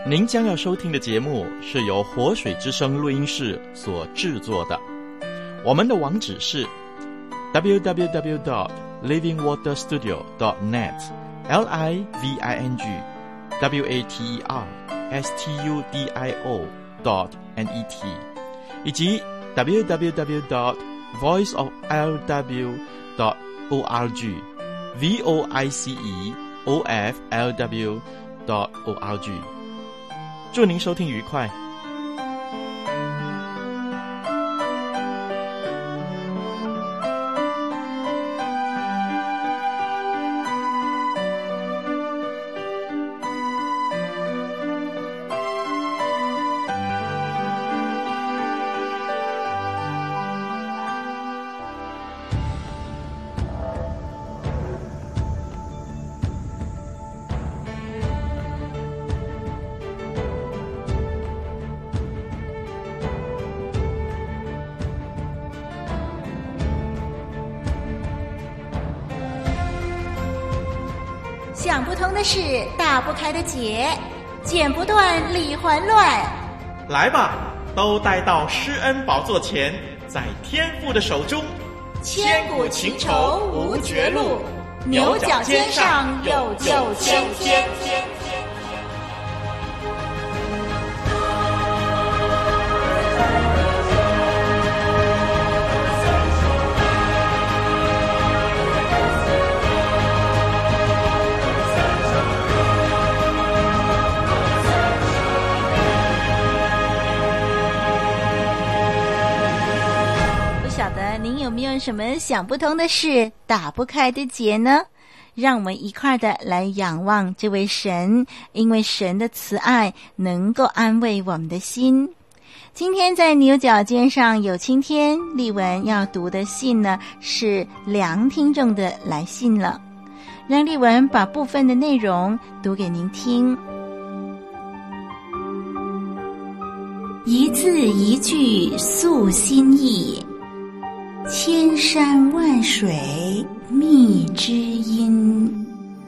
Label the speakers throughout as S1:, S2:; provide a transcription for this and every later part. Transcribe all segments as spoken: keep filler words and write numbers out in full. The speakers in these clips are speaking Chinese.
S1: 您将要收听的节目是由活水之声录音室所制作的。我们的网址是 double-u double-u double-u dot living water studio dot net L I V I N G W A T E R S T U D I O dot N E T 以及 double-u double-u double-u dot voice of L W dot org V O I C E O F L W dot org。祝您收听愉快。
S2: 想不通的事，打不开的结，剪不断，理还乱。
S1: 来吧，都带到施恩宝座前，在天父的手中，
S2: 千古情仇无绝路，牛角尖上有九千天。您有没有什么想不通的事，打不开的结呢？让我们一块的来仰望这位神，因为神的慈爱能够安慰我们的心。今天在牛角尖上有青天，丽文要读的信呢是梁听众的来信了，让丽文把部分的内容读给您听。一字一句诉心意，千山万水觅知音。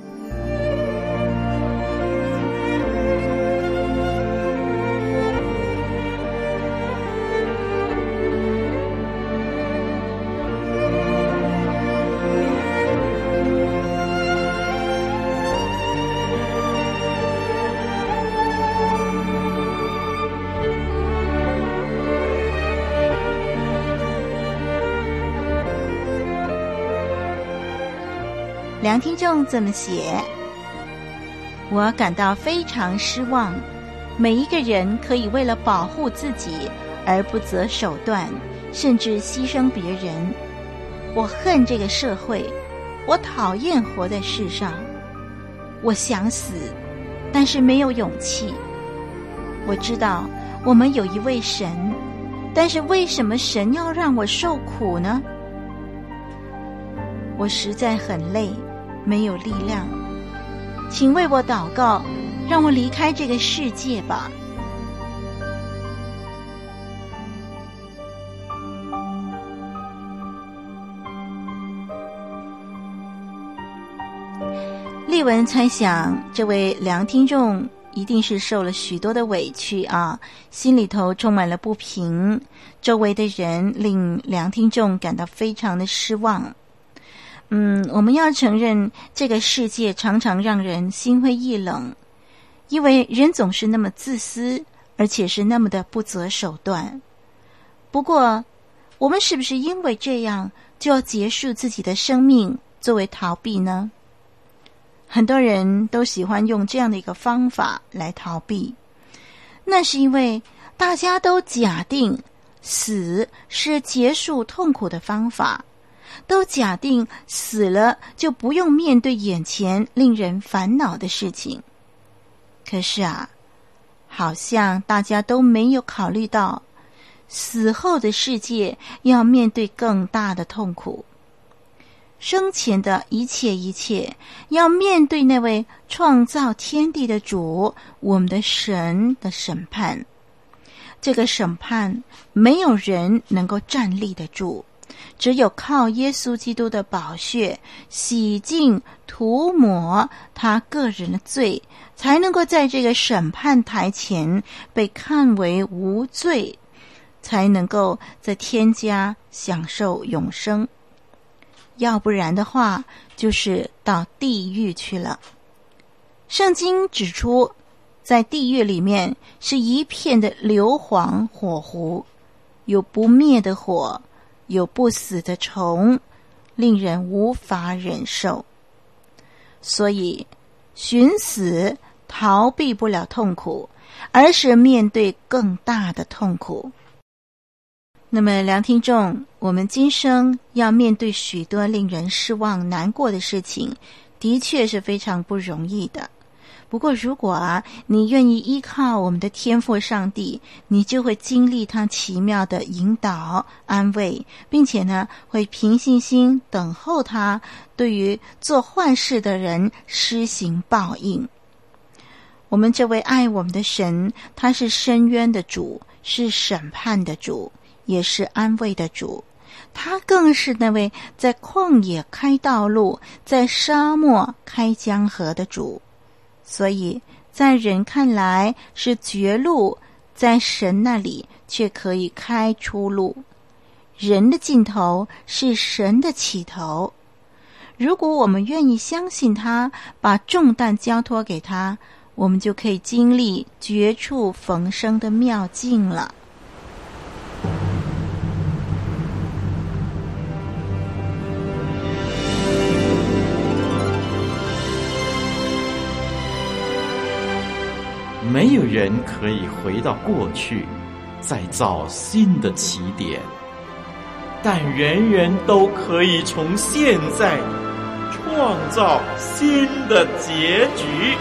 S2: 梁听众这么写：我感到非常失望，每一个人可以为了保护自己而不择手段，甚至牺牲别人。我恨这个社会，我讨厌活在世上，我想死，但是没有勇气。我知道我们有一位神，但是为什么神要让我受苦呢？我实在很累，没有力量，请为我祷告，让我离开这个世界吧。丽文猜想，这位梁听众一定是受了许多的委屈啊，心里头充满了不平，周围的人令梁听众感到非常的失望。嗯，我们要承认，这个世界常常让人心灰意冷，因为人总是那么自私，而且是那么的不择手段。不过，我们是不是因为这样就要结束自己的生命作为逃避呢？很多人都喜欢用这样的一个方法来逃避，那是因为大家都假定死是结束痛苦的方法，都假定死了就不用面对眼前令人烦恼的事情。可是啊，好像大家都没有考虑到，死后的世界要面对更大的痛苦。生前的一切一切，要面对那位创造天地的主，我们的神的审判。这个审判没有人能够站立得住， 只有靠耶稣基督的宝血洗净涂抹他个人的罪，才能够在这个审判台前被看为无罪，才能够在天家享受永生。要不然的话，就是到地狱去了。圣经指出，在地狱里面是一片的硫磺火湖，有不灭的火，有不死的虫，令人无法忍受。所以寻死逃避不了痛苦，而是面对更大的痛苦。那么梁听众，我们今生要面对许多令人失望难过的事情，的确是非常不容易的。不过如果啊，你愿意依靠我们的天父上帝，你就会经历他奇妙的引导安慰，并且呢，会凭信心等候他对于做坏事的人施行报应。我们这位爱我们的神，他是伸冤的主，是审判的主，也是安慰的主。他更是那位在旷野开道路，在沙漠开江河的主。所以在人看来是绝路，在神那里却可以开出路。人的尽头是神的起头。如果我们愿意相信他，把重担交托给他，我们就可以经历绝处逢生的妙境了。
S1: 没有人可以回到过去，再造新的起点，但人人都可以从现在创造新的结局。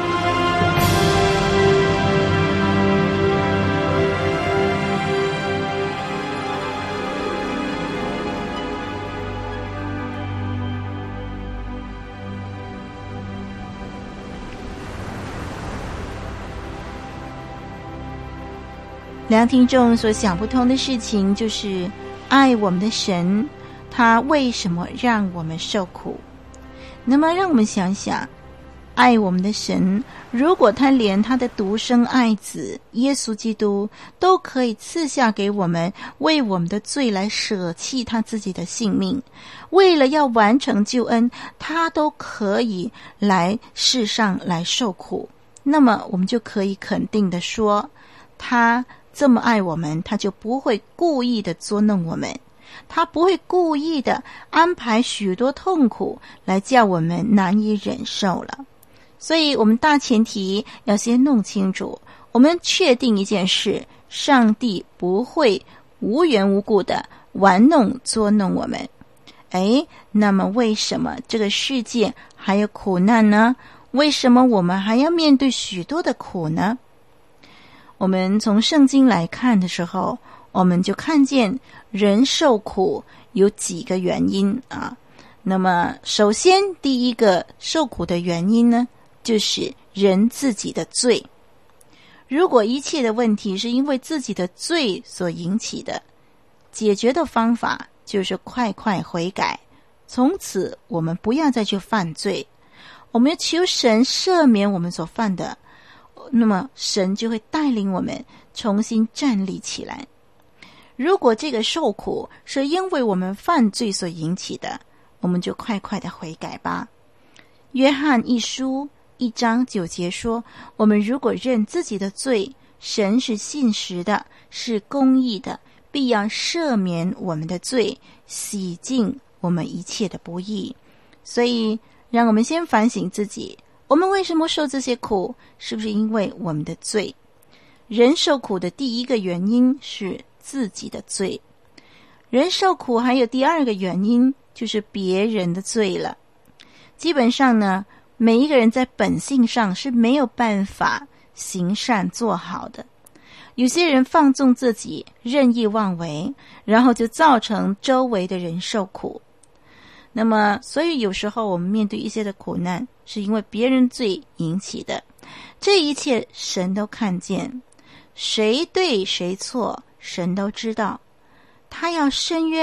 S2: 梁听众所想不通的事情，就是爱我们的神，他为什么让我们受苦？那么让我们想想，爱我们的神，如果他连他的独生爱子耶稣基督都可以赐下给我们，为我们的罪来舍弃他自己的性命，为了要完成救恩，他都可以来世上来受苦，那么我们就可以肯定的说，他这么爱我们，他就不会故意的捉弄我们，他不会故意的安排许多痛苦来叫我们难以忍受了。所以我们大前提要先弄清楚，我们确定一件事，上帝不会无缘无故的玩弄捉弄我们。诶，那么为什么这个世界还有苦难呢？为什么我们还要面对许多的苦呢？我们从圣经来看的时候，我们就看见人受苦有几个原因啊。那么首先第一个受苦的原因呢，就是人自己的罪。如果一切的问题是因为自己的罪所引起的，解决的方法就是快快悔改，从此我们不要再去犯罪，我们要求神赦免我们所犯的，那么神就会带领我们重新站立起来。如果这个受苦是因为我们犯罪所引起的，我们就快快的悔改吧。约翰一书一章九节说，我们如果认自己的罪，神是信实的，是公义的，必要赦免我们的罪，洗净我们一切的不义。所以让我们先反省自己，我们为什么受这些苦？是不是因为我们的罪？人受苦的第一个原因是自己的罪。人受苦还有第二个原因，就是别人的罪了。基本上呢，每一个人在本性上是没有办法行善做好的。有些人放纵自己，任意妄为，然后就造成周围的人受苦。那么所以有时候我们面对一些的苦难，是因为别人罪引起的。这一切神都看见，谁对谁错神都知道，他要伸冤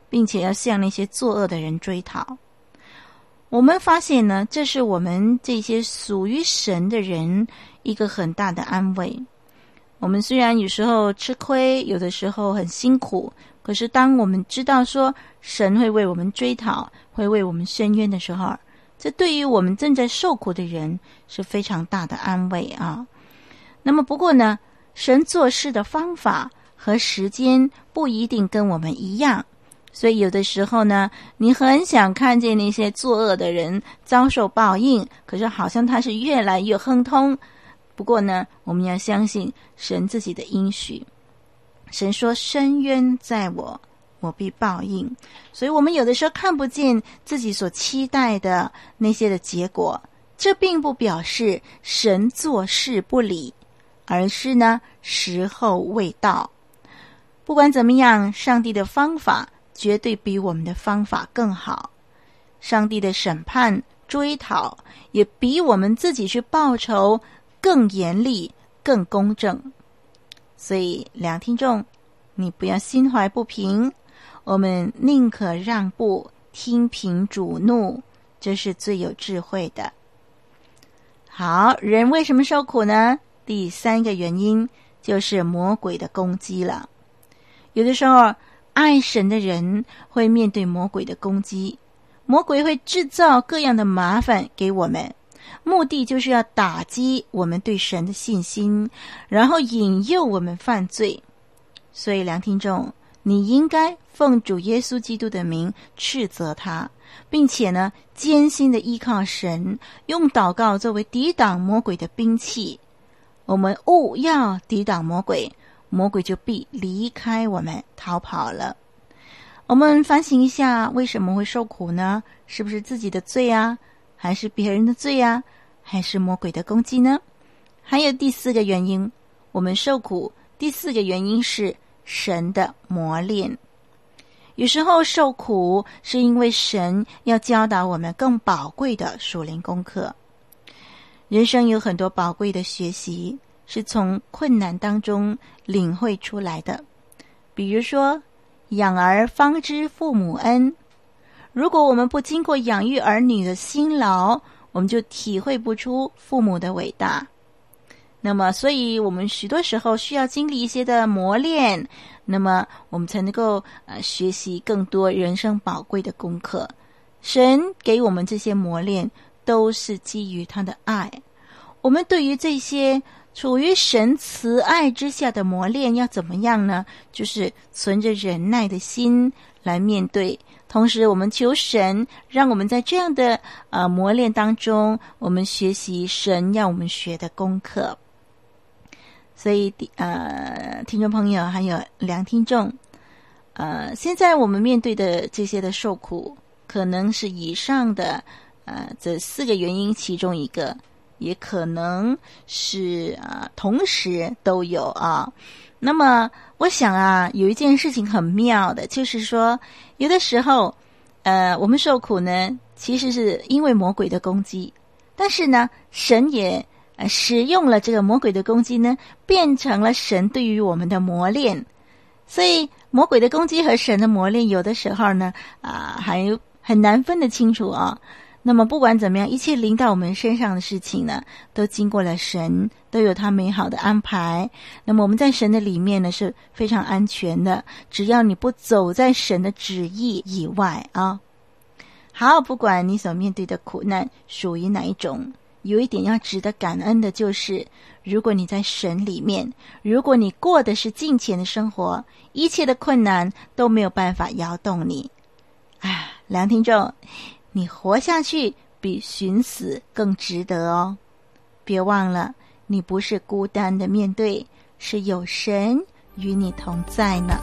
S2: 并且要向那些作恶的人追讨。我们发现呢，这是我们这些属于神的人一个很大的安慰。我们虽然有时候吃亏，有的时候很辛苦，可是当我们知道说神会为我们追讨，会为我们伸冤的时候，这对于我们正在受苦的人是非常大的安慰啊。那么不过呢，神做事的方法和时间不一定跟我们一样，所以有的时候呢，你很想看见那些作恶的人遭受报应，可是好像他是越来越亨通。不过呢，我们要相信神自己的应许。神说伸冤在我，我必报应。所以我们有的时候看不见自己所期待的那些的结果，这并不表示神做事不理，而是呢时候未到。不管怎么样，上帝的方法绝对比我们的方法更好。上帝的审判追讨也比我们自己去报仇更严厉更公正。所以梁听众，你不要心怀不平，我们宁可让步，听凭主怒，这是最有智慧的。好，人为什么受苦呢？第三个原因就是魔鬼的攻击了。有的时候爱神的人会面对魔鬼的攻击，魔鬼会制造各样的麻烦给我们，目的就是要打击我们对神的信心，然后引诱我们犯罪。所以梁听众，你应该奉主耶稣基督的名斥责他，并且呢艰辛的依靠神，用祷告作为抵挡魔鬼的兵器。我们务要抵挡魔鬼，魔鬼就必离开我们逃跑了。我们反省一下，为什么会受苦呢？是不是自己的罪啊？还是别人的罪啊？还是魔鬼的攻击呢？还有第四个原因，我们受苦，第四个原因是神的磨练。有时候受苦是因为神要教导我们更宝贵的属灵功课。人生有很多宝贵的学习是从困难当中领会出来的。比如说养儿方知父母恩，如果我们不经过养育儿女的辛劳，我们就体会不出父母的伟大。那么所以我们许多时候需要经历一些的磨练，那么我们才能够呃学习更多人生宝贵的功课。神给我们这些磨练都是基于他的爱。我们对于这些处于神慈爱之下的磨练要怎么样呢？就是存着忍耐的心来面对，同时我们求神让我们在这样的呃磨练当中，我们学习神要我们学的功课。所以呃，听众朋友还有梁听众，呃，现在我们面对的这些的受苦，可能是以上的呃这四个原因其中一个，也可能是啊、呃、同时都有啊。那么我想啊，有一件事情很妙的，就是说有的时候呃我们受苦呢，其实是因为魔鬼的攻击，但是呢神也呃使用了这个魔鬼的攻击呢，变成了神对于我们的磨练。所以魔鬼的攻击和神的磨练有的时候呢啊、呃、还很难分得清楚啊。那么不管怎么样，一切临到我们身上的事情呢，都经过了神，都有他美好的安排。那么我们在神的里面呢是非常安全的，只要你不走在神的旨意以外啊。好，不管你所面对的苦难属于哪一种，有一点要值得感恩的就是，如果你在神里面，如果你过的是敬虔的生活，一切的困难都没有办法摇动你。啊，梁听众，你活下去比寻死更值得哦。别忘了，你不是孤单的面对，是有神与你同在呢。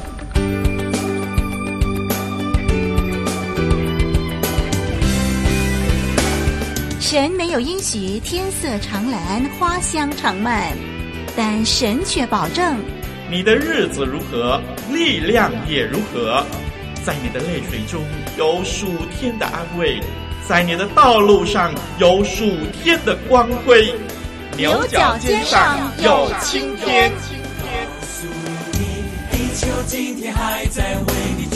S2: 神没有应许天色常蓝花香常漫，但神却保证
S1: 你的日子如何，力量也如何。在你的泪水中有数天的安慰，在你的道路上有数天的光辉，牛角尖上有青天。
S3: 告诉你，地球今天还在为你转。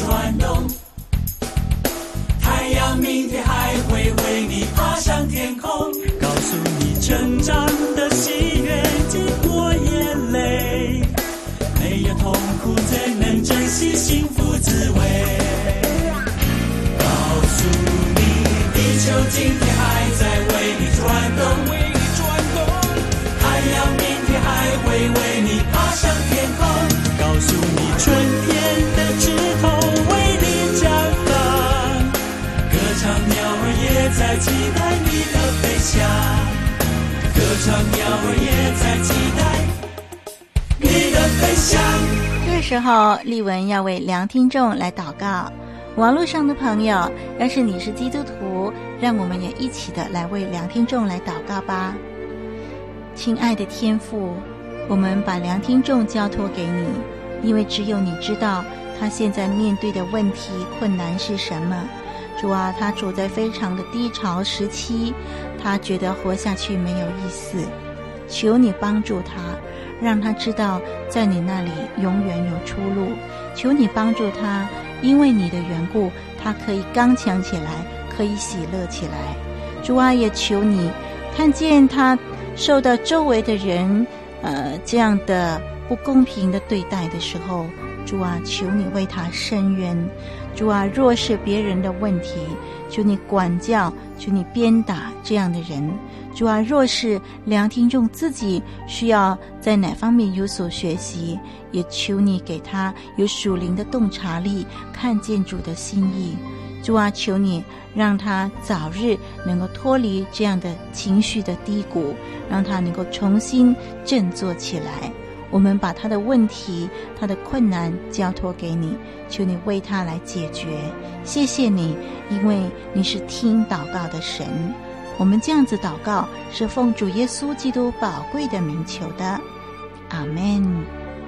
S3: 转动，太阳明天还会为你爬上天空，告诉你成长的喜悦经过眼泪，没有痛苦怎能珍惜幸福滋味，告诉你地球今天还在为你转动，为你转动，太阳明天还会为你爬上天空，告诉你春天的枝头为你绽放，歌唱鸟儿也在期待你的飞翔，歌唱鸟儿也在期待你的飞翔。
S2: 这个时候丽文要为梁听众来祷告，网络上的朋友，要是你是基督徒，让我们也一起的来为梁听众来祷告吧。亲爱的天父，我们把梁听众交托给你，因为只有你知道他现在面对的问题困难是什么。主啊，他处在非常的低潮时期，他觉得活下去没有意思，求你帮助他，让他知道在你那里永远有出路，求你帮助他，因为你的缘故，他可以刚强起来，可以喜乐起来。主啊，也求你看见他受到周围的人呃这样的不公平的对待的时候，主啊，求你为他伸冤。主啊，若是别人的问题，求你管教，求你鞭打这样的人。主啊，若是梁听众自己需要在哪方面有所学习，也求你给他有属灵的洞察力，看见主的心意。主啊，求你让他早日能够脱离这样的情绪的低谷，让他能够重新振作起来。我们把他的问题，他的困难交托给你，求你为他来解决。谢谢你，因为你是听祷告的神。我们这样子祷告，是奉主耶稣基督宝贵的名求的，阿们。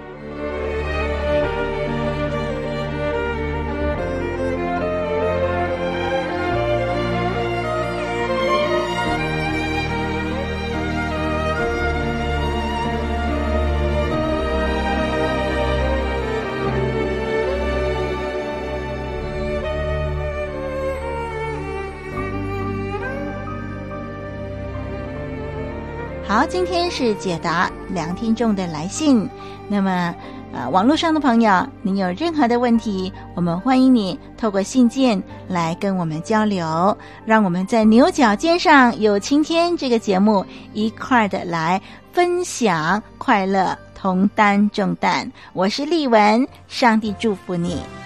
S2: 好，今天是解答梁听众的来信。那么呃，网络上的朋友，您有任何的问题，我们欢迎你透过信件来跟我们交流，让我们在牛角尖上有晴天这个节目一块的来分享快乐，同担重担。我是丽文，上帝祝福你。